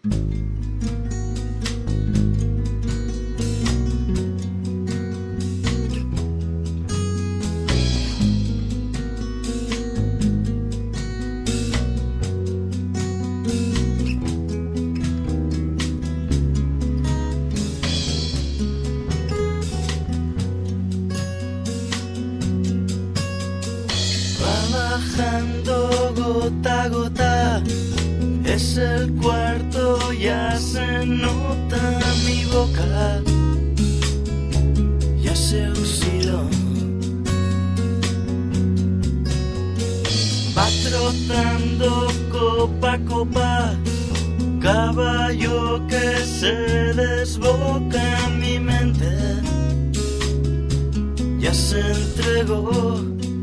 Bajando gota a gota, es el cuarto, ya se nota mi boca, ya se oxidó. Va trotando copa a copa, caballo que se desboca, mi mente ya se entregó.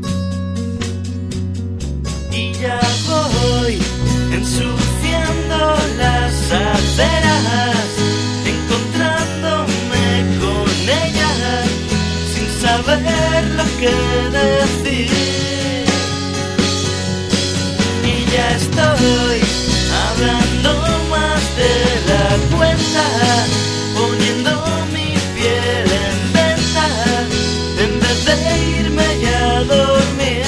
Y ya voy ensuciando las aceras, encontrándome con ella, sin saber lo que decir. Y ya estoy hablando más de la cuenta, poniendo mi piel en venta, en vez de irme ya a dormir.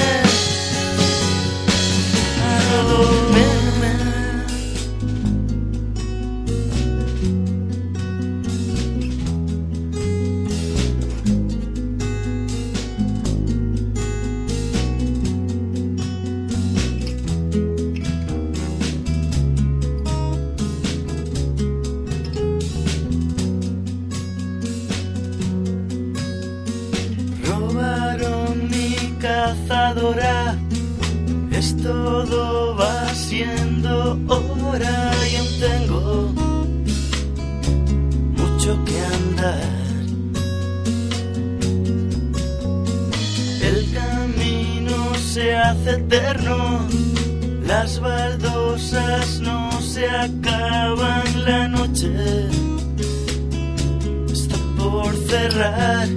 Robaron mi cazadora, es todo, va siendo hora y aún tengo mucho que andar. El camino se hace eterno, las baldosas no se acaban, la noche está por cerrar.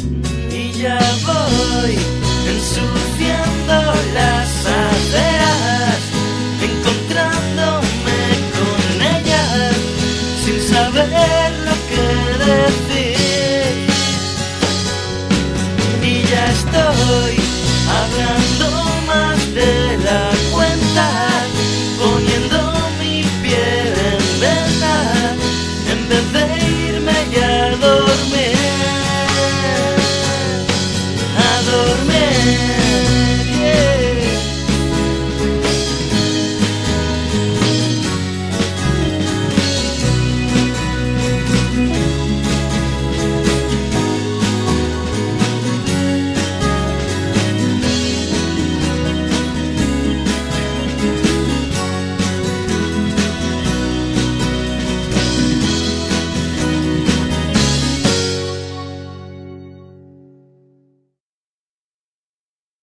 Y ya voy ensuciando las aceras,